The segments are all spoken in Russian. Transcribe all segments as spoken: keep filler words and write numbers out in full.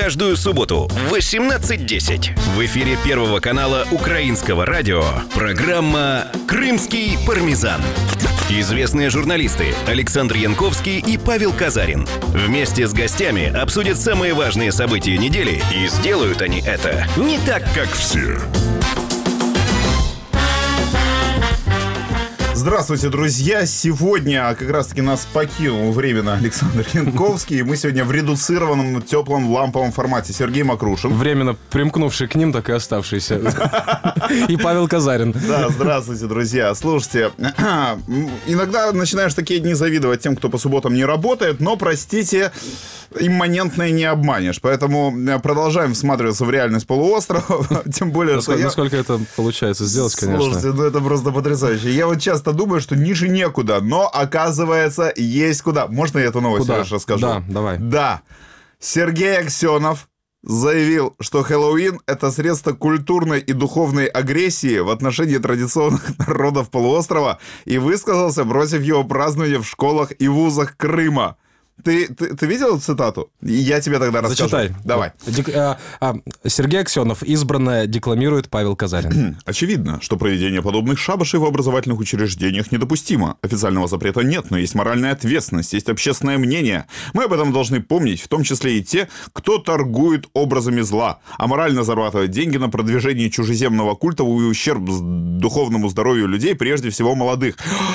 Каждую субботу в восемнадцать десять в эфире Первого канала Украинского радио программа «Крымский пармезан». Известные журналисты Александр Янковский и Павел Казарин вместе с гостями обсудят самые важные события недели, и сделают они это не так, как все. Здравствуйте, друзья! Сегодня как раз-таки нас покинул временно Александр Янковский, и мы сегодня в редуцированном, теплом, ламповом формате. Сергей Макрушин. Временно примкнувший к ним, так и оставшийся. И Павел Казарин. Да, здравствуйте, друзья. Слушайте, иногда начинаешь такие дни завидовать тем, кто по субботам не работает, но, простите, имманентное не обманешь. Поэтому продолжаем всматриваться в реальность полуострова. Тем более, насколько, что я... насколько это получается сделать, конечно. Слушайте, ну это просто потрясающе. Я вот часто думаю, что ниже некуда, но, оказывается, есть куда. Можно я эту новость куда? расскажу? Да, давай. Да. Сергей Аксенов заявил, что Хэллоуин — это средство культурной и духовной агрессии в отношении традиционных народов полуострова и высказался против его празднования в школах и вузах Крыма. Ты, ты, ты видел цитату? Я тебе тогда расскажу. Зачитай. Давай. Дек, а, а, Сергей Аксенов. Избранное декламирует Павел Казарин. Очевидно, что проведение подобных шабашей в образовательных учреждениях недопустимо. Официального запрета нет, но есть моральная ответственность, есть общественное мнение. Мы об этом должны помнить, в том числе и те, кто торгует образами зла, а морально зарабатывает деньги на продвижении чужеземного культа в ущерб духовному здоровью людей, прежде всего молодых.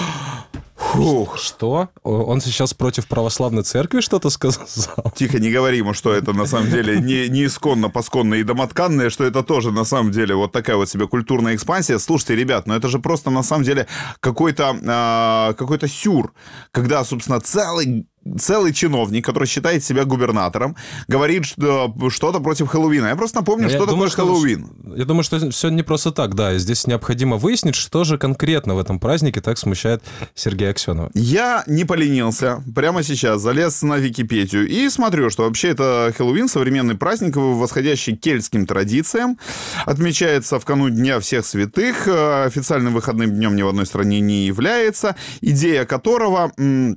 Фух. Что? Он сейчас против православной церкви что-то сказал? Тихо, не говори ему, что это на самом деле не, не исконно, посконно и домотканное, что это тоже на самом деле вот такая вот себе культурная экспансия. Слушайте, ребят, ну это же просто на самом деле какой-то, а, какой-то сюр, когда, собственно, целый... Целый чиновник, который считает себя губернатором, говорит что, что-то против Хэллоуина. Я просто напомню, я что думаю, такое что, Хэллоуин. Я думаю, что все не просто так, да. И здесь необходимо выяснить, что же конкретно в этом празднике так смущает Сергея Аксенова. Я не поленился. Прямо сейчас залез на Википедию и смотрю, что вообще это Хэллоуин, современный праздник, восходящий к кельтским традициям. Отмечается в канун Дня всех святых. Официальным выходным днем ни в одной стране не является. Идея которого...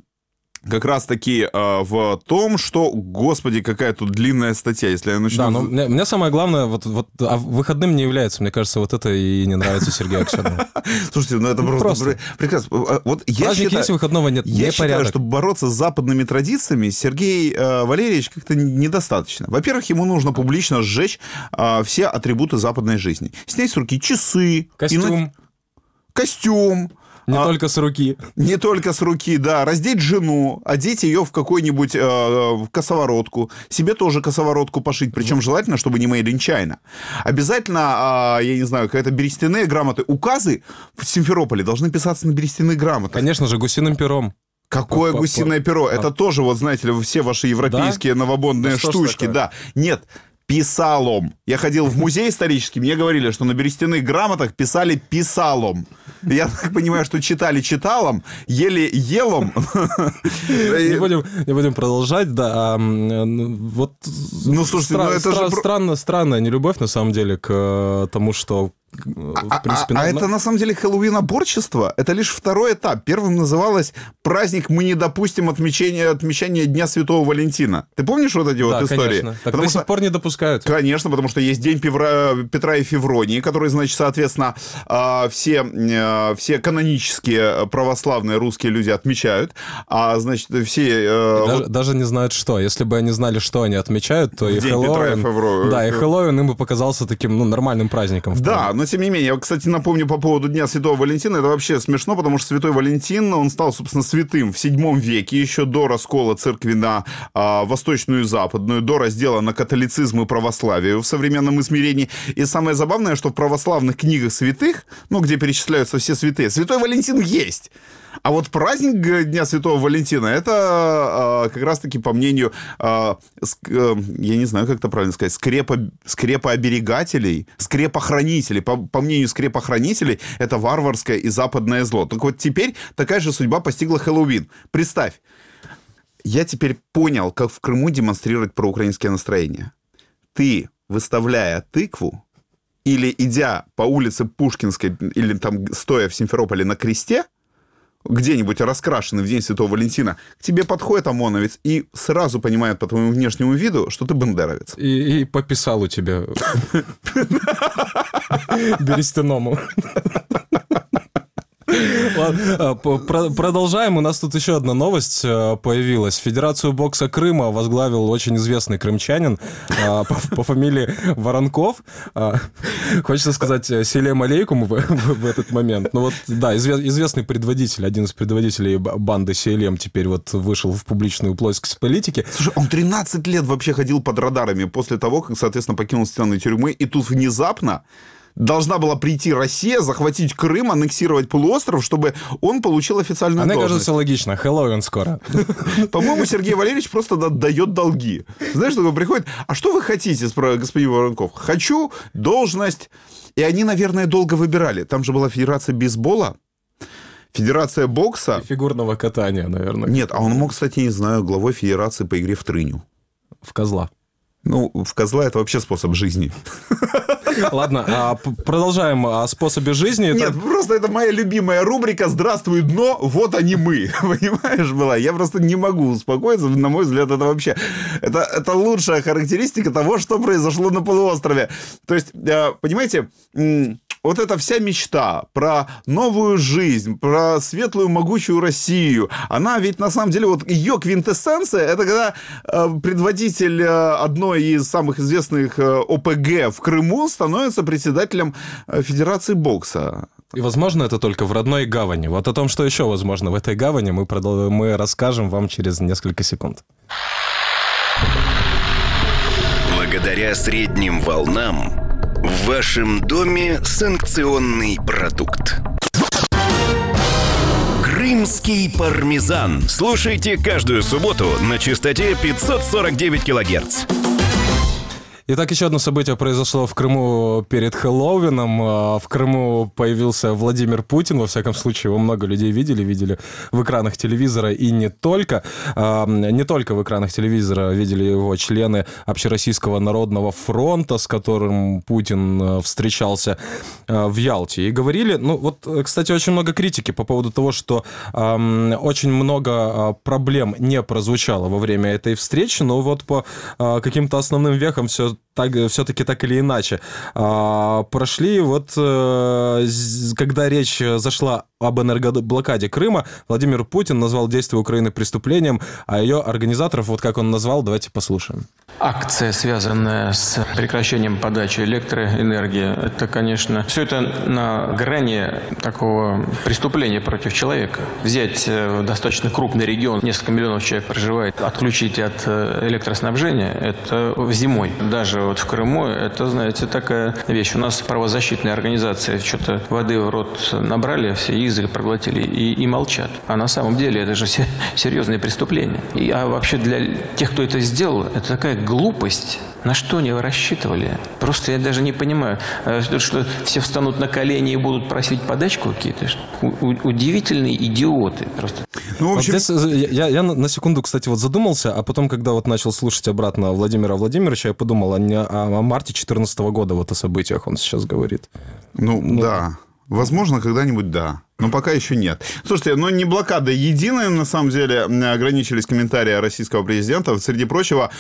как раз-таки э, в том, что, господи, какая тут длинная статья, если я начну... Да, но мне, мне самое главное, вот, вот, а выходным не является, мне кажется, вот это и не нравится Сергею Аксенову. Слушайте, ну это просто, просто. прекрасно. Вот я Праздник считаю, есть, выходного нет, я не считаю, порядок. что бороться с западными традициями Сергей э, Валерьевич как-то недостаточно. Во-первых, ему нужно публично сжечь э, все атрибуты западной жизни. Снять с руки часы. Костюм. На... Костюм. Не а, только с руки. Не только с руки, да. Раздеть жену, одеть ее в какую-нибудь э, косоворотку, себе тоже косоворотку пошить, причем желательно, чтобы не made in China. Обязательно, э, я не знаю, какие-то берестяные грамоты. Указы в Симферополе должны писаться на берестяных грамотах. Конечно же, гусиным пером. Какое по, гусиное по, перо? По... Это тоже, вот знаете ли, все ваши европейские да? новобондные да штучки. Да. Нет. Писалом. Я ходил в музей исторический, мне говорили, что на берестяных грамотах писали писалом. Я так понимаю, что читали читалом, ели елом. Не будем, не будем продолжать, да. А, вот ну, слушайте, стра- ну, это стра- же... странно, странная нелюбовь, на самом деле, к тому, что... В принципе, а, а, а это на самом деле Хэллоуин-оборчество? Это лишь второй этап. Первым называлось праздник «Мы не допустим отмечания, отмечания Дня Святого Валентина». Ты помнишь вот эти да, вот истории? Конечно. Так до сих пор не допускают. Конечно, потому что есть День Певра... Петра и Февронии, который, значит, соответственно, все, все канонические православные русские люди отмечают, а, значит, все... Даже, вот... даже не знают, что. Если бы они знали, что они отмечают, то и Хэллоуин... И да, и Хэллоуин им бы показался таким ну, нормальным праздником. Да, но тем не менее, я, кстати, напомню по поводу Дня Святого Валентина, это вообще смешно, потому что Святой Валентин, он стал, собственно, святым в седьмом веке, еще до раскола церкви на а, восточную и западную, до раздела на католицизм и православие в современном измерении. И самое забавное, что в православных книгах святых, ну, где перечисляются все святые, Святой Валентин есть. А вот праздник Дня Святого Валентина, это э, как раз-таки, по мнению, э, ск, э, я не знаю, как это правильно сказать, скрепа, скрепооберегателей, скрепохранителей. По, по мнению скрепохранителей, это варварское и западное зло. Так вот теперь такая же судьба постигла Хэллоуин. Представь, я теперь понял, как в Крыму демонстрировать проукраинское настроение. Ты, выставляя тыкву, или идя по улице Пушкинской, или там стоя в Симферополе на кресте, где-нибудь раскрашенный в День Святого Валентина, к тебе подходит ОМОНовец и сразу понимает по твоему внешнему виду, что ты бандеровец. И, и пописал у тебя берестяному. Ладно, продолжаем. У нас тут еще одна новость появилась. Федерацию бокса Крыма возглавил очень известный крымчанин по, по фамилии Воронков. Хочется сказать селем алейкум в, в, в этот момент. Ну вот, да, известный предводитель, один из предводителей банды селем теперь вот вышел в публичную плоскость политики. Слушай, он тринадцать лет вообще ходил под радарами после того, как, соответственно, покинул стены тюрьмы, и тут внезапно должна была прийти Россия, захватить Крым, аннексировать полуостров, чтобы он получил официальную Мне должность. Мне кажется, логично. Хэллоуин скоро. По-моему, Сергей Валерьевич просто дает долги. Знаешь, такой приходит, а что вы хотите, господин Воронков? Хочу должность. И они, наверное, долго выбирали. Там же была Федерация бейсбола, Федерация бокса. И фигурного катания, наверное. Нет, а он мог, кстати, не знаю, главой Федерации по игре в трыню. В козла. Ну, в козла это вообще способ жизни. Ладно, а продолжаем о способе жизни. Нет, это... просто это моя любимая рубрика «Здравствуй, дно, вот они мы». Понимаешь, была? Я просто не могу успокоиться. На мой взгляд, это вообще... Это, это лучшая характеристика того, что произошло на полуострове. То есть, понимаете... Вот эта вся мечта про новую жизнь, про светлую, могучую Россию, она ведь на самом деле, вот ее квинтэссенция, это когда э, предводитель э, одной из самых известных э, ОПГ в Крыму становится председателем э, Федерации бокса. И, возможно, это только в родной гавани. Вот о том, что еще возможно в этой гавани, мы, продол... мы расскажем вам через несколько секунд. Благодаря средним волнам в вашем доме санкционный продукт. Крымский пармезан. Слушайте каждую субботу на частоте пятьсот сорок девять килогерц. Итак, еще одно событие произошло в Крыму перед Хэллоуином. В Крыму появился Владимир Путин. Во всяком случае, его много людей видели, видели в экранах телевизора и не только. Не только в экранах телевизора видели его члены Общероссийского народного фронта, с которым Путин встречался в Ялте. И говорили, ну вот, кстати, очень много критики по поводу того, что очень много проблем не прозвучало во время этой встречи, но вот по каким-то основным вехам все Так, все-таки так или иначе. А, прошли вот, э, когда речь зашла об энергоблокаде Крыма, Владимир Путин назвал действия Украины преступлением, а ее организаторов, вот как он назвал, давайте послушаем. Акция, связанная с прекращением подачи электроэнергии, это, конечно, все это на грани такого преступления против человека. Взять достаточно крупный регион, несколько миллионов человек проживает, отключить от электроснабжения, это зимой. Даже вот в Крыму, это, знаете, такая вещь. У нас правозащитные организации что-то воды в рот набрали, все язык проглотили и, и молчат. А на самом деле это же серьезное преступление. И, а вообще для тех, кто это сделал, это такая глупость. На что они рассчитывали? Просто я даже не понимаю. Что все встанут на колени и будут просить подачку какие-то? Удивительные идиоты просто. Ну, в общем... вот здесь, я, я на секунду, кстати, вот задумался, а потом, когда вот начал слушать обратно Владимира Владимировича, я подумал о, о, о марте две тысячи четырнадцатого года, вот о событиях он сейчас говорит. Ну, ну да. Возможно, когда-нибудь да. Но пока еще нет. Слушайте, ну не блокада единая, на самом деле, ограничились комментарии российского президента. Среди прочего,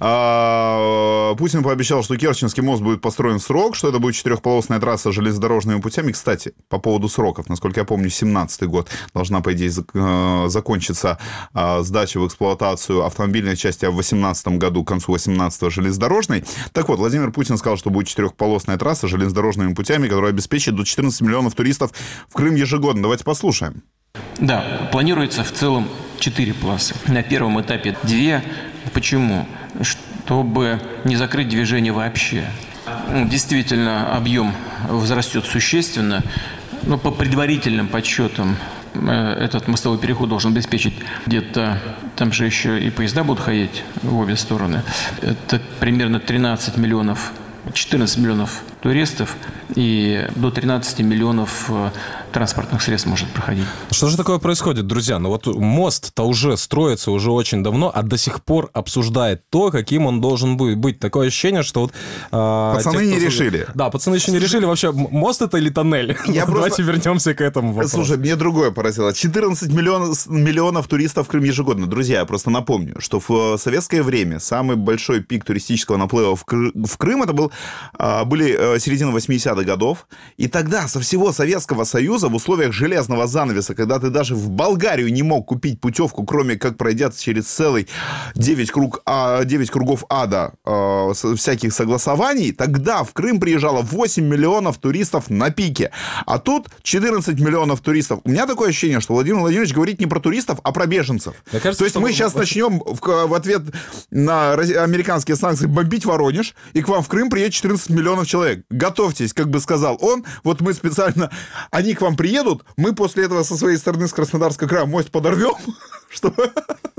Путин пообещал, что Керченский мост будет построен в срок, что это будет четырехполосная трасса железнодорожными путями. Кстати, по поводу сроков, насколько я помню, семнадцатый год должна, по идее, закончиться сдача в эксплуатацию автомобильной части, а в восемнадцатом году, к концу восемнадцатого железнодорожной. Так вот, Владимир Путин сказал, что будет четырехполосная трасса железнодорожными путями, которая обеспечит до четырнадцати миллионов туристов в Крым ежегодно. Давайте послушаем. Да, планируется в целом четыре полосы. На первом этапе две. Почему? Чтобы не закрыть движение вообще. Действительно, объем возрастет существенно, но по предварительным подсчетам этот мостовой переход должен обеспечить где-то, там же еще и поезда будут ходить в обе стороны, это примерно тринадцать миллионов, четырнадцать миллионов туристов и до тринадцати миллионов транспортных средств может проходить. Что же такое происходит, друзья? Ну вот мост-то уже строится уже очень давно, а до сих пор обсуждает то, каким он должен быть. Такое ощущение, что вот... Э, пацаны те, не решили. Да, пацаны еще не решили вообще, мост это или тоннель. Я Давайте просто... вернемся к этому вопросу. Слушай, мне другое поразило. четырнадцать миллионов, миллионов туристов в Крым ежегодно. Друзья, я просто напомню, что в советское время самый большой пик туристического наплыва в, Кры... в Крым это был, были середина восьмидесятых годов. И тогда со всего Советского Союза в условиях железного занавеса, когда ты даже в Болгарию не мог купить путевку, кроме как пройдя через целый девять, круг, а, девять кругов ада э, всяких согласований, тогда в Крым приезжало восемь миллионов туристов на пике. А тут четырнадцать миллионов туристов. У меня такое ощущение, что Владимир Владимирович говорит не про туристов, а про беженцев. Кажется, То есть мы сейчас вы... начнем в, в ответ на американские санкции бомбить Воронеж, и к вам в Крым приедет четырнадцать миллионов человек. Готовьтесь, как бы сказал он. Вот мы специально... Они к вам приедут, мы после этого со своей стороны с Краснодарского края мост подорвем, чтобы...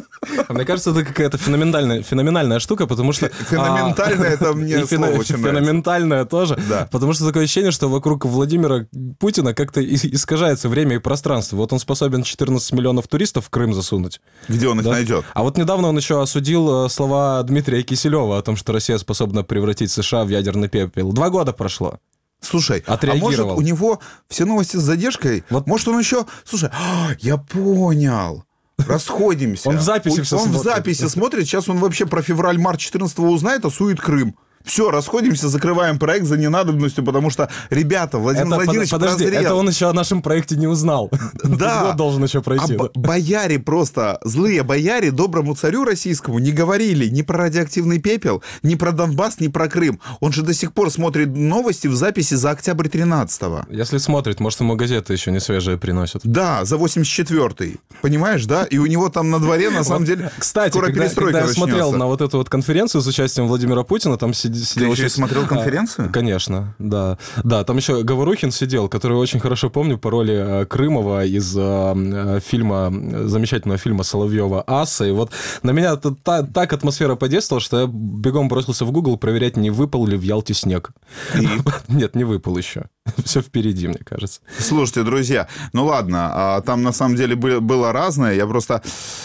Мне кажется, это какая-то феноменальная, феноменальная штука, потому что... Феноменальная, а, это мне слово очень нравится. Феноменальная тоже, да. Потому что такое ощущение, что вокруг Владимира Путина как-то искажается время и пространство. Вот он способен четырнадцать миллионов туристов в Крым засунуть. Где он их да? найдет? А вот недавно он еще осудил слова Дмитрия Киселева о том, что Россия способна превратить США в ядерный пепел. Два года прошло. Слушай, а может у него все новости с задержкой? Вот. Может он еще... Слушай, я понял. Расходимся. Он в записи все Он смотрит. в записи смотрит. Сейчас он вообще про февраль-март четырнадцатого узнает, а сует Крым. Все, расходимся, закрываем проект за ненадобностью, потому что, ребята, Владимир это, Владимирович подожди, прозрел. Это он еще о нашем проекте не узнал. Да. Год должен еще пройти. А да. бояре просто, злые бояре доброму царю российскому не говорили ни про радиоактивный пепел, ни про Донбасс, ни про Крым. Он же до сих пор смотрит новости в записи за октябрь тринадцатого. Если смотрит, может, ему газеты еще не свежие приносят. Да, за восемьдесят четвёртый. Понимаешь, да? И у него там на дворе, на самом деле, кстати, скоро когда, перестройка когда я начнется. смотрел на вот эту вот конференцию с участием Владимира Путина, там сидел... Ты еще очень... смотрел конференцию? А, конечно, да. Да, там еще Говорухин сидел, который очень хорошо помню по роли а, Крымова из а, фильма, замечательного фильма Соловьева «Аса». И вот на меня та, так атмосфера подействовала, что я бегом бросился в Google проверять, не выпал ли в Ялте снег. И? Нет, не выпал еще. Все впереди, мне кажется. Слушайте, друзья, ну ладно, там на самом деле было разное. Я просто...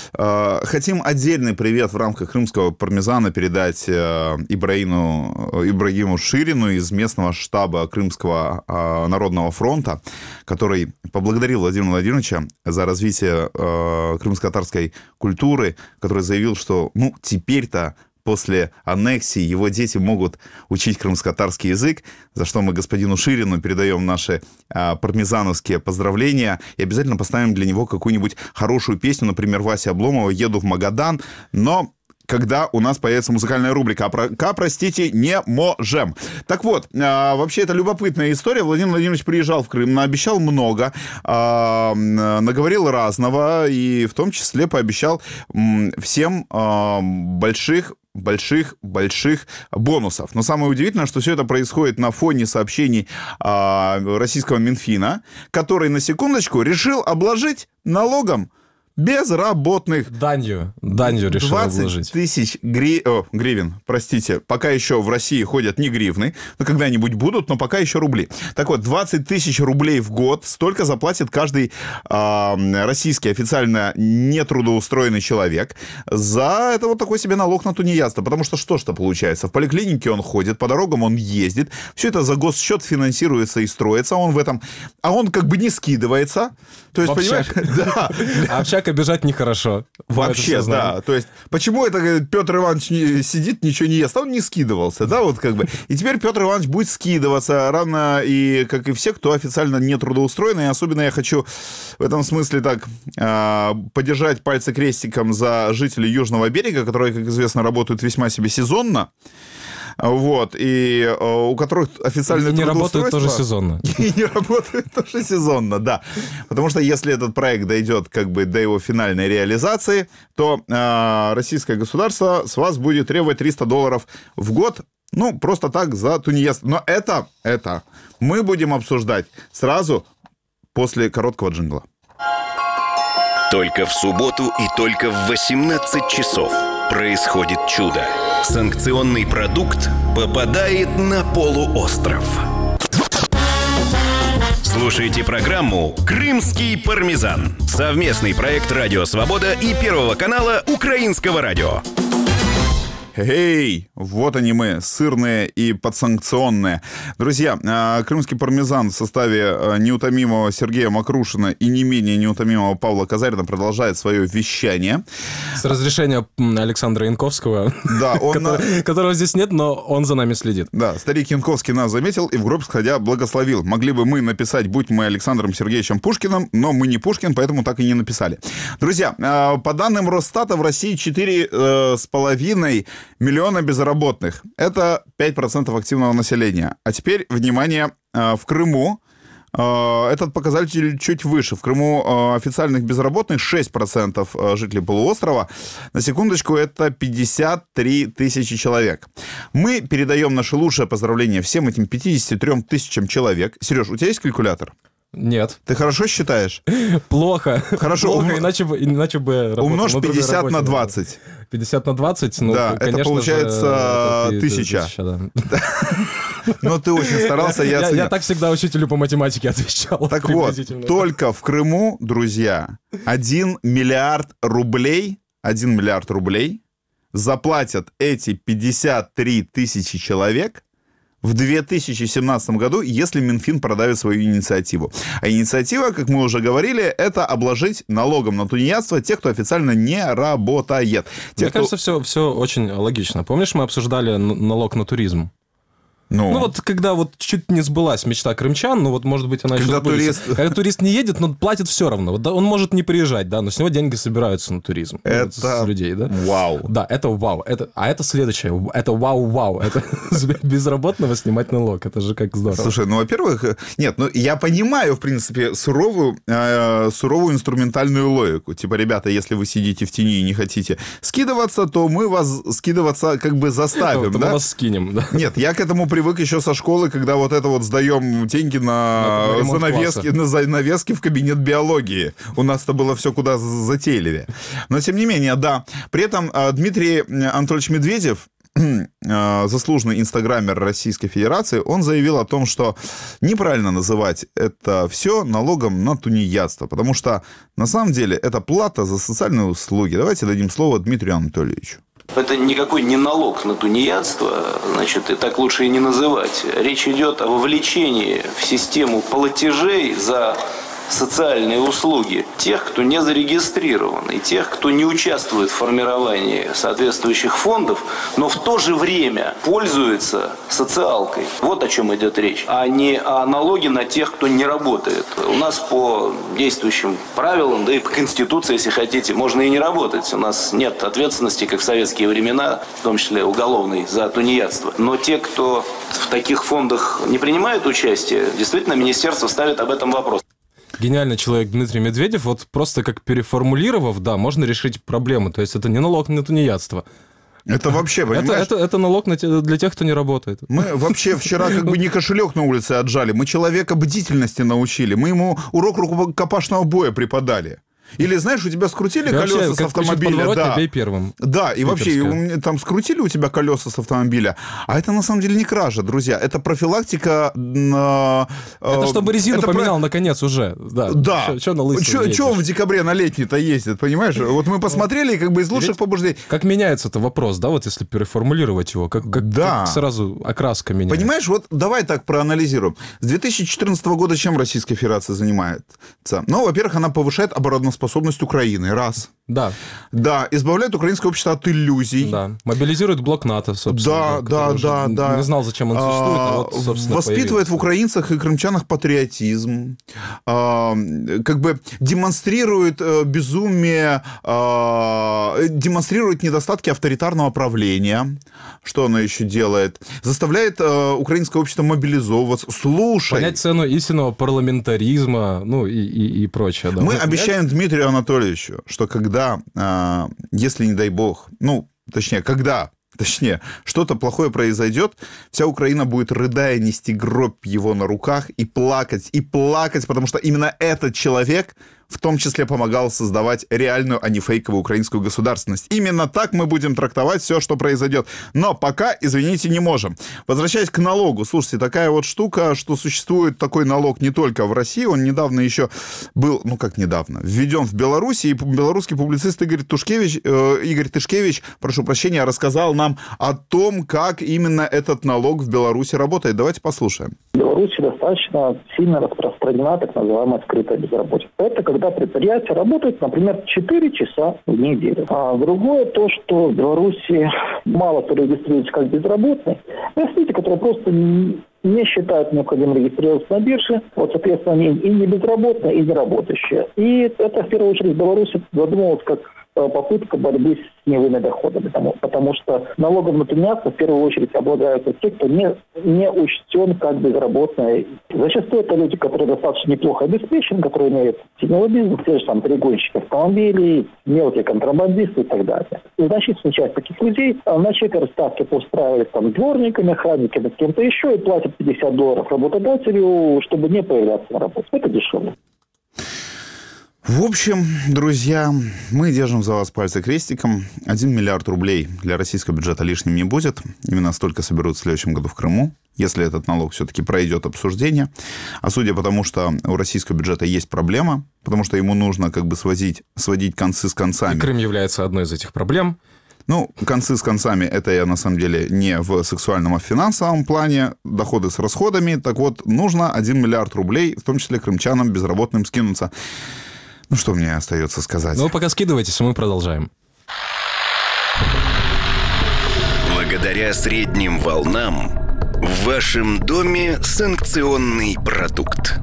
Э, хотим отдельный привет в рамках крымского пармезана передать э, Ибраину, Ибрагиму Ширину из местного штаба Крымского э, народного фронта, который поблагодарил Владимира Владимировича за развитие э, крымско-татарской культуры, который заявил, что ну теперь-то после аннексии его дети могут учить крымско-татарский язык, за что мы господину Ширину передаем наши а, пармезановские поздравления и обязательно поставим для него какую-нибудь хорошую песню, например, Васи Обломова «Еду в Магадан», но... когда у нас появится музыкальная рубрика. А пока, простите, не можем. Так вот, а, вообще это любопытная история. Владимир Владимирович приезжал в Крым, наобещал много, а, наговорил разного, и в том числе пообещал м, всем а, больших больших-больших бонусов. Но самое удивительное, что все это происходит на фоне сообщений а, российского Минфина, который, на секундочку, решил обложить налогом безработных. Данью. Данью решил обложить. двадцать тысяч гри... О, гривен, простите. Пока еще в России ходят не гривны, но когда-нибудь будут, но пока еще рубли. Так вот, двадцать тысяч рублей в год столько заплатит каждый э, российский официально нетрудоустроенный человек за это вот такой себе налог на тунеядство. Потому что что что получается? В поликлинике он ходит, по дорогам он ездит, все это за госсчет финансируется и строится, он в этом... А он как бы не скидывается. То есть, понимаешь? Да. Общак обижать нехорошо. Вообще, да. То есть, почему это Петр Иванович не сидит, ничего не ест? Он не скидывался, да, вот как бы. И теперь Петр Иванович будет скидываться рано, и как и все, кто официально не трудоустроен. И особенно я хочу в этом смысле так э, подержать пальцы крестиком за жителей Южного берега, которые, как известно, работают весьма себе сезонно. Вот, и э, у которых официальное и не трудоустройство... работают тоже сезонно. И не работают тоже сезонно, да. Потому что если этот проект дойдет как бы до его финальной реализации, то э, российское государство с вас будет требовать триста долларов в год, ну, просто так за тунеядство. Но это, это мы будем обсуждать сразу после короткого джингла. Только в субботу и только в восемнадцать часов происходит чудо. Санкционный продукт попадает на полуостров. слушаете программу «Крымский пармезан». Совместный проект «Радио Свобода» и Первого канала Украинского радио. Эй, вот они мы, сырные и подсанкционные. Друзья, крымский пармезан в составе неутомимого Сергея Макрушина и не менее неутомимого Павла Казарина продолжает свое вещание. С разрешения Александра Янковского, да, он... которого, которого здесь нет, но он за нами следит. Да, старик Янковский нас заметил и в гроб сходя благословил. Могли бы мы написать, будь мы Александром Сергеевичем Пушкиным, но мы не Пушкин, поэтому так и не написали. Друзья, по данным Росстата, в России четыре с половиной миллиона безработных. Это пять процентов активного населения. А теперь, внимание, в Крыму этот показатель чуть выше. В Крыму официальных безработных шесть процентов жителей полуострова. На секундочку, это пятьдесят три тысячи человек. Мы передаем наши лучшие поздравления всем этим пятидесяти трём тысячам человек. Сереж, у тебя есть калькулятор? Нет. Ты хорошо считаешь? Плохо. Хорошо. Плохо, ум... иначе бы, иначе бы работал. Умножь пятьдесят на двадцать. пятьдесят на двадцать, ну, да, конечно это получается же, тысяча. тысяча да. Но ты очень старался, я я, оценил. я так всегда учителю по математике отвечал. Так вот, только в Крыму, друзья, один миллиард рублей, один миллиард рублей заплатят эти пятьдесят три тысячи человек в две тысячи семнадцатом году, если Минфин продавит свою инициативу. А инициатива, как мы уже говорили, это обложить налогом на тунеядство тех, кто официально не работает. Тех, Мне кто... кажется, все, все очень логично. Помнишь, мы обсуждали налог на туризм? Ну, ну вот когда вот чуть не сбылась мечта крымчан, ну вот может быть она когда еще сбудется. турист... Когда турист не едет, но платит все равно. Вот, да, он может не приезжать, да, но с него деньги собираются на туризм. Это с людей, да? Вау. Да, это вау. Это... А это следующее. Это вау-вау. Это безработного снимать налог. Это же как здорово. Слушай, ну, во-первых, нет, ну, я понимаю, в принципе, суровую, э, суровую инструментальную логику. Типа, ребята, если вы сидите в тени и не хотите скидываться, то мы вас скидываться как бы заставим, да? Мы вас скинем, да? Нет, я к этому привык еще со школы, когда вот это вот сдаем деньги на, на занавески, на занавески в кабинет биологии. У нас-то было все куда затейливее. Но, тем не менее, да. При этом Дмитрий Анатольевич Медведев, заслуженный инстаграмер Российской Федерации, он заявил о том, что неправильно называть это все налогом на тунеядство, потому что на самом деле это плата за социальные услуги. Давайте дадим слово Дмитрию Анатольевичу. Это никакой не налог на тунеядство, значит, и так лучше и не называть. Речь идет о вовлечении в систему платежей за социальные услуги тех, кто не зарегистрирован, и тех, кто не участвует в формировании соответствующих фондов, но в то же время пользуется социалкой. Вот о чем идет речь, а не о налоге на тех, кто не работает. У нас по действующим правилам, да и по Конституции, если хотите, можно и не работать. У нас нет ответственности, как в советские времена, в том числе уголовной, за тунеядство. Но те, кто в таких фондах не принимают участие, действительно, министерство ставит об этом вопрос. Гениальный человек Дмитрий Медведев, вот просто как переформулировав, да, можно решить проблему. То есть это не налог на тунеядство. Это вообще, понимаешь? Это, это, это налог на те, для тех, кто не работает. Мы вообще вчера как бы не кошелек на улице отжали, мы человека бдительности научили, мы ему урок рукопашного боя преподали. Или, знаешь, у тебя скрутили и колеса вообще, с автомобиля. Да. Бей первым. Да, и Питерская. вообще там скрутили у тебя колеса с автомобиля. А это на самом деле не кража, друзья. Это профилактика... Э, это чтобы резину это поменял, про... наконец, уже. Да. Да. Что на лысый Что он в декабре на летний-то ездит, понимаешь? Вот мы посмотрели, и как бы из лучших побуждений... Как меняется-то вопрос, да, вот если переформулировать его, как, как, да. как сразу окраска меняется. Понимаешь, вот давай так проанализируем. С две тысячи четырнадцатого года чем Российская Федерация занимается? Ну, во-первых, она повышает обороноспособность Украины. Раз. Да. Да, избавляет украинское общество от иллюзий. Да. Мобилизирует блок НАТО, собственно. Да, да, да, да. Не знал, зачем он существует, а вот, собственно, воспитывает появился. в украинцах и крымчанах патриотизм. А, как бы демонстрирует безумие, а, демонстрирует недостатки авторитарного правления. Что она еще делает? Заставляет а, украинское общество мобилизовываться. Слушай. Понять цену истинного парламентаризма, ну и, и, и прочее. Да. Мы ну, обещаем Дмитрию Анатольевичу, что когда, а, если не дай бог, ну, точнее, когда, точнее, что-то плохое произойдет, вся Украина будет, рыдая, нести гроб его на руках и плакать, и плакать, потому что именно этот человек в том числе помогал создавать реальную, а не фейковую украинскую государственность. Именно так мы будем трактовать все, что произойдет. Но пока, извините, не можем. Возвращаясь к налогу. Слушайте, такая вот штука, что существует такой налог не только в России, он недавно еще был, ну как недавно, введен в Беларуси, и белорусский публицист Игорь Тушкевич, э, Игорь Тышкевич, прошу прощения, рассказал нам о том, как именно этот налог в Беларуси работает. Давайте послушаем. В Беларуси достаточно сильно распространена так называемая скрытая безработица. Это когда предприятие работает, например, четыре часа в неделю. А другое то, что в Беларуси мало кто регистрируется как безработный. Есть люди, которые просто не считают необходимым регистрироваться на бирже. Вот, соответственно, они и не безработные, и не работающие. И это, в первую очередь, в Беларуси задумывалось как попытка борьбы с теневыми доходами. Потому, потому что налогом на тунеядцев в первую очередь облагаются те, кто не, не учтен как безработные. Зачастую это люди, которые достаточно неплохо обеспечены, которые имеют теневой бизнес, те же там перегонщики автомобилей, мелкие контрабандисты и так далее. И значительная часть таких людей на четверть ставки поустраивают там дворниками, охранниками, с кем-то еще и платят пятьдесят долларов работодателю, чтобы не появляться на работе. Это дешевле. В общем, друзья, мы держим за вас пальцы крестиком. Один миллиард рублей для российского бюджета лишним не будет. Именно столько соберут в следующем году в Крыму, если этот налог все-таки пройдет обсуждение. А судя по тому, что у российского бюджета есть проблема, потому что ему нужно как бы сводить, сводить концы с концами. И Крым является одной из этих проблем. Ну, концы с концами, это я на самом деле не в сексуальном, а в финансовом плане, доходы с расходами. Так вот, нужно один миллиард рублей, в том числе крымчанам, безработным, скинуться. Ну, что мне остается сказать? Ну, пока скидывайтесь, а мы продолжаем. Благодаря средним волнам в вашем доме санкционный продукт.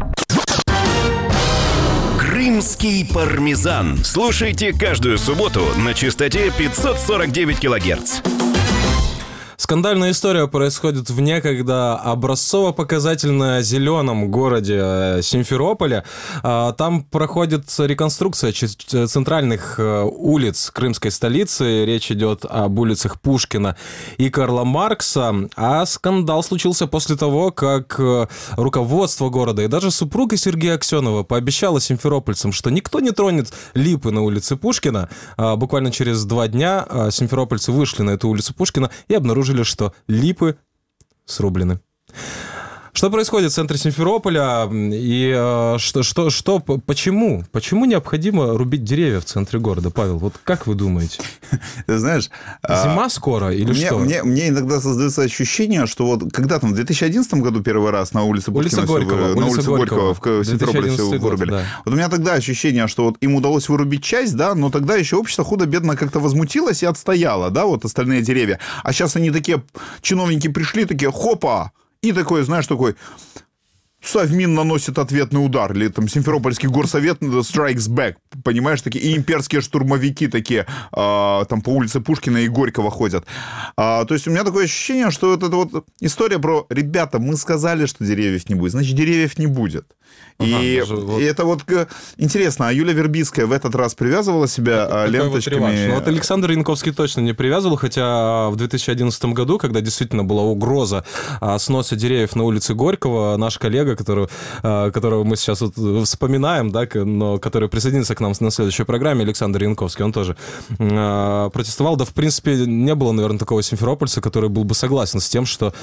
Крымский пармезан. Слушайте каждую субботу на частоте пятьсот сорок девять килогерц. Скандальная история происходит в некогда образцово-показательно-зеленом городе Симферополе. Там проходит реконструкция центральных улиц крымской столицы. Речь идет об улицах Пушкина и Карла Маркса. А скандал случился после того, как руководство города и даже супруга Сергея Аксенова пообещала симферопольцам, что никто не тронет липы на улице Пушкина. Буквально через два дня симферопольцы вышли на эту улицу Пушкина и обнаружили, что липы срублены. Что происходит в центре Симферополя и э, что, что, что, почему? Почему необходимо рубить деревья в центре города, Павел? Вот как вы думаете? Ты знаешь... Зима а... скоро или мне, что? Мне, мне иногда создается ощущение, что вот когда там в две тысячи одиннадцатом году первый раз на улице Пушкина... Улица Горького. Все, на улице Горького, Горького в Симферополе все вырубили. Да. Вот у меня тогда ощущение, что вот им удалось вырубить часть, да, но тогда еще общество худо-бедно как-то возмутилось и отстояло, да, вот остальные деревья. А сейчас они такие, чиновники пришли, такие, хопа! И такой, знаешь, такой... Совмин наносит ответный удар, или там Симферопольский горсовет strikes back, понимаешь, такие, и имперские штурмовики такие, а, там по улице Пушкина и Горького ходят. А, то есть у меня такое ощущение, что вот эта вот история про, ребята, мы сказали, что деревьев не будет, значит, деревьев не будет. Ага, и, вот. и это вот интересно, а Юлия Вербицкая в этот раз привязывала себя это, ленточками? Вот, ну, вот Александр Янковский точно не привязывал, хотя в две тысячи одиннадцатом году, когда действительно была угроза сноса деревьев на улице Горького, наш коллега, которого, которого мы сейчас вот вспоминаем, да, но который присоединится к нам на следующей программе, Александр Янковский, он тоже протестовал. Да, в принципе, не было, наверное, такого симферопольца, который был бы согласен с тем, что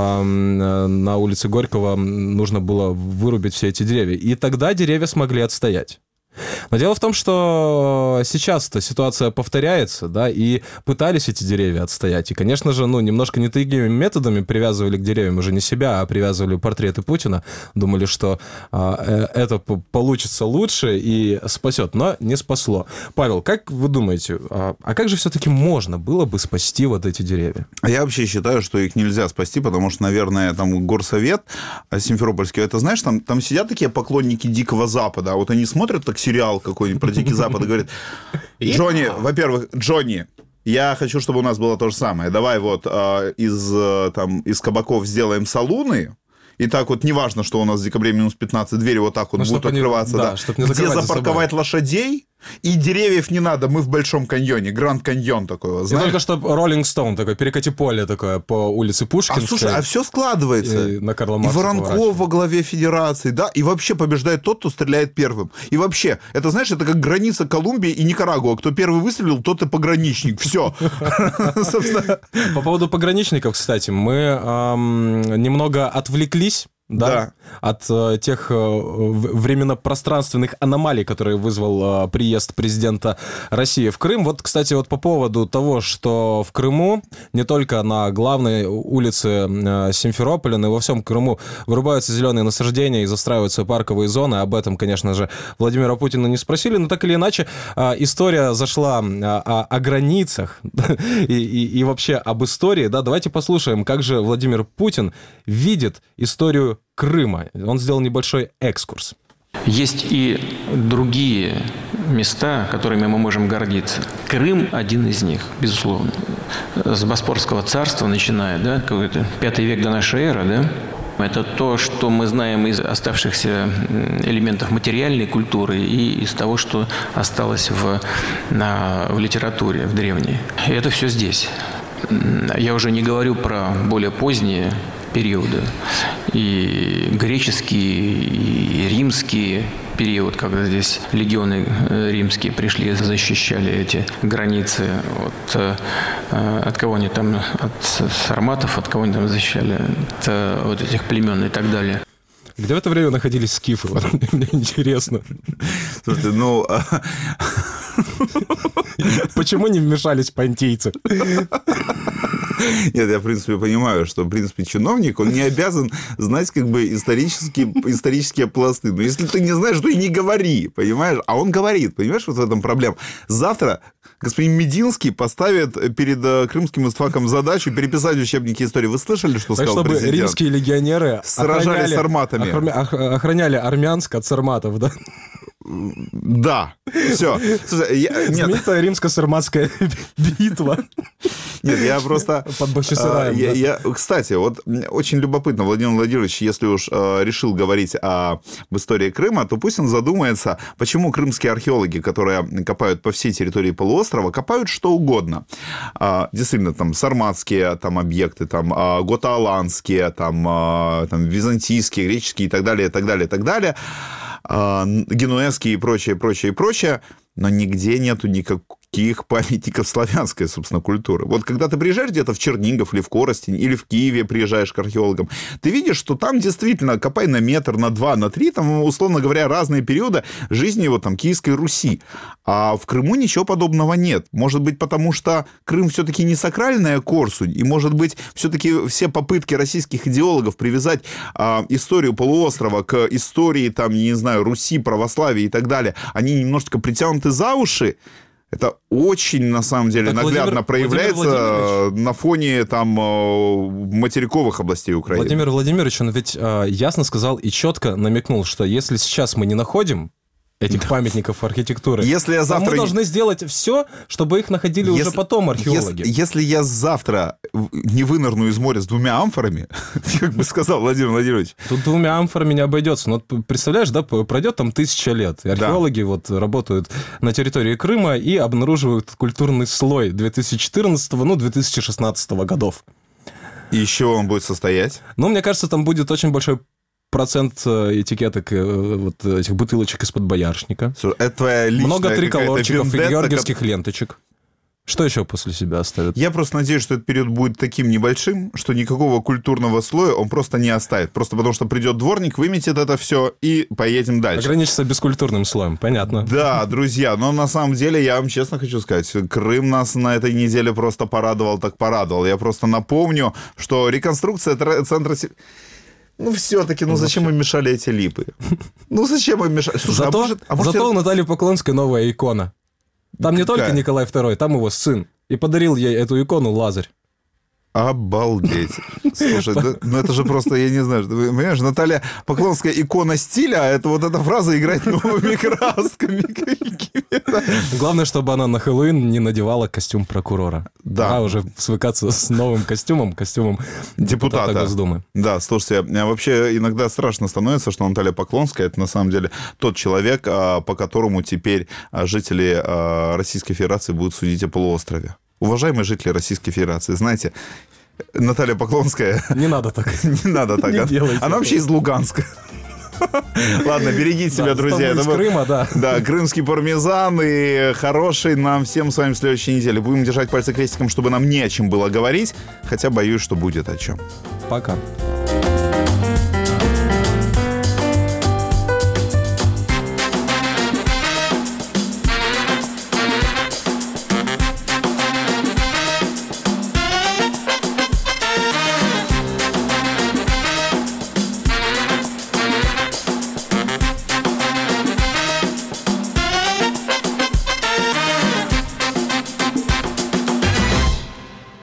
на улице Горького нужно было вырубить все эти деревья. И тогда деревья смогли отстоять. Но дело в том, что сейчас-то ситуация повторяется, да, и пытались эти деревья отстоять. И, конечно же, ну, немножко не такими методами привязывали к деревьям уже не себя, а привязывали портреты Путина. Думали, что а, это получится лучше и спасет, но не спасло. Павел, как вы думаете, а, а как же все-таки можно было бы спасти вот эти деревья? Я вообще считаю, что их нельзя спасти, потому что, наверное, там горсовет Симферопольский, это, знаешь, там, там сидят такие поклонники Дикого Запада, а вот они смотрят так сериал какой-нибудь про Дикий Запад и говорят, Джонни, во-первых, Джонни, я хочу, чтобы у нас было то же самое. Давай вот э, из, э, там, из кабаков сделаем салуны, и так вот, неважно, что у нас в декабре минус пятнадцать, двери вот так вот ну, будут открываться. Не, да, да. Не Где запарковать за лошадей, И деревьев не надо, мы в Большом каньоне, Гранд Каньон такой, знаешь? И только что Роллинг Стоун такой, перекати поле такое по улице Пушкинской. А слушай, а все складывается. И на Карла И Маркса Воронков во главе федерации, да, и вообще побеждает тот, кто стреляет первым. И вообще, это, знаешь, это как граница Колумбии и Никарагуа. Кто первый выстрелил, тот и пограничник. Все. По поводу пограничников, кстати, мы немного отвлеклись. Да, да. От э, тех э, временно-пространственных аномалий, которые вызвал э, приезд президента России в Крым. Вот, кстати, вот по поводу того, что в Крыму, не только на главной улице э, Симферополя, но и во всем Крыму вырубаются зеленые насаждения и застраиваются парковые зоны. Об этом, конечно же, Владимира Путина не спросили, но так или иначе э, история зашла э, о, о границах и, и, и вообще об истории. Да, давайте послушаем, как же Владимир Путин видит историю Крыма. Он сделал небольшой экскурс. Есть и другие места, которыми мы можем гордиться. Крым – один из них, безусловно. С Боспорского царства начиная, да, какой-то пятый век до нашей эры, да, это то, что мы знаем из оставшихся элементов материальной культуры и из того, что осталось в, на, в литературе, в древней. И это все здесь. Я уже не говорю про более поздние периоды, и греческий, и римский период, когда здесь легионы римские пришли и защищали эти границы от, от кого они там, от сарматов, от кого они там защищали, от вот этих племен и так далее. Где в это время находились скифы? Мне интересно. Слушайте, ну... Почему не вмешались понтийцы? Нет, я, в принципе, понимаю, что, в принципе, чиновник, он не обязан знать, как бы, исторические, исторические пласты. Но если ты не знаешь, то и не говори, понимаешь? А он говорит, понимаешь, вот в этом проблема. Завтра господин Мединский поставит перед крымским истфаком задачу переписать учебники истории. Вы слышали, что сказал чтобы президент? Римские легионеры сражались с сарматами. Охраняли Армянск от сарматов, да? Да, все. Знаменитая римско-сарматская битва. Нет, я просто... Под Бахчисараем, я, да? я, кстати, вот очень любопытно, Владимир Владимирович, если уж э, решил говорить о, об истории Крыма, то пусть он задумается, почему крымские археологи, которые копают по всей территории полуострова, копают что угодно. А, действительно, там, сарматские там, объекты, там, а, готоаланские, там, а, там, византийские, греческие и так далее, и так далее, и так далее. Генуэзские и прочее, прочее, прочее, но нигде нету никаких памятников славянской, собственно, культуры. Вот когда ты приезжаешь где-то в Чернигов или в Коростень, или в Киеве приезжаешь к археологам, ты видишь, что там действительно, копай на метр, на два, на три, там, условно говоря, разные периоды жизни вот там Киевской Руси. А в Крыму ничего подобного нет. Может быть, потому что Крым все-таки не сакральная Корсунь, и, может быть, все-таки все попытки российских идеологов привязать а, историю полуострова к истории, там, не знаю, Руси, православия и так далее, они немножечко притянуты за уши. Это очень, на самом деле, так наглядно Владимир, проявляется Владимир на фоне там материковых областей Украины. Владимир Владимирович, он ведь э, ясно сказал и четко намекнул, что если сейчас мы не находим этих памятников архитектуры, если я завтра... мы должны сделать все, чтобы их находили если, уже потом археологи. Если, если я завтра не вынырну из моря с двумя амфорами, как бы сказал Владимир Владимирович... Тут двумя амфорами не обойдется. Но представляешь, да, пройдет там тысяча лет, и археологи да. вот работают на территории Крыма и обнаруживают культурный слой две тысячи четырнадцатого, ну, две тысячи шестнадцатого годов. И из чего он будет состоять? Ну, мне кажется, там будет очень большой процент этикеток вот этих бутылочек из-под боярышника. Это твоя личная много триколорчиков и георгиевских ленточек. Что еще после себя оставит? Я просто надеюсь, что этот период будет таким небольшим, что никакого культурного слоя он просто не оставит. Просто потому, что придет дворник, выметит это все и поедем дальше. Ограничится бескультурным слоем, понятно. Да, друзья, но на самом деле я вам честно хочу сказать, Крым нас на этой неделе просто порадовал, так порадовал. Я просто напомню, что реконструкция центра... Ну, все-таки, ну зачем им мешали эти липы? Ну, зачем им мешали? Слушай, зато, а может, а может зато я... у Натальи Поклонской новая икона. Там не Какая? Только Николай второй, там его сын. И подарил ей эту икону Лазарь. Обалдеть. Слушай, да, ну это же просто, я не знаю, ты понимаешь, Наталья Поклонская икона стиля, а это вот эта фраза играть новыми красками какими-то. Главное, чтобы она на Хэллоуин не надевала костюм прокурора. Да. Пора уже свыкаться с новым костюмом, костюмом депутата, депутата Госдумы. Да, слушайте, вообще иногда страшно становится, что Наталья Поклонская — это на самом деле тот человек, по которому теперь жители Российской Федерации будут судить о полуострове. Уважаемые жители Российской Федерации, знаете, Наталья Поклонская... Не надо так. Не надо так. Не делайте. Она вообще из Луганска. Ладно, берегите себя, друзья. Из Крыма, да. Да, крымский пармезан и хороший нам всем с вами в следующей неделе. Будем держать пальцы крестиком, чтобы нам не о чем было говорить, хотя боюсь, что будет о чем. Пока.